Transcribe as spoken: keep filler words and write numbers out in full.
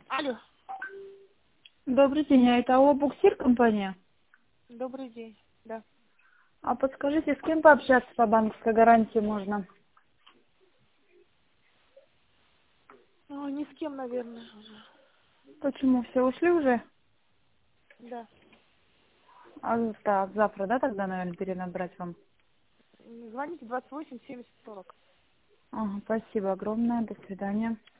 Алло. Добрый день, а это АО «Буксир» компания? Добрый день. Да. А подскажите, с кем пообщаться по банковской гарантии можно? Ну, ни с кем, наверное, уже. Почему, все ушли уже? Да. А, так, завтра, да, тогда, наверное, перенабрать вам? Звоните двадцать восемь семьдесят сорок. Ага, спасибо огромное, до свидания.